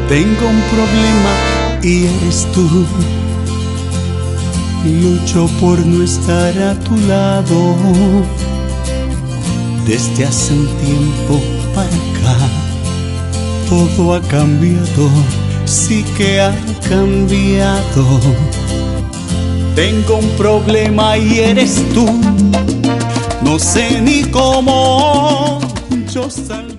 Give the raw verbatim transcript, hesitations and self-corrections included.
Tengo un problema y eres tú. Lucho por no estar a tu lado. Desde hace un tiempo para acá todo ha cambiado, sí que ha cambiado. Tengo un problema y eres tú. No sé ni cómo yo salgo.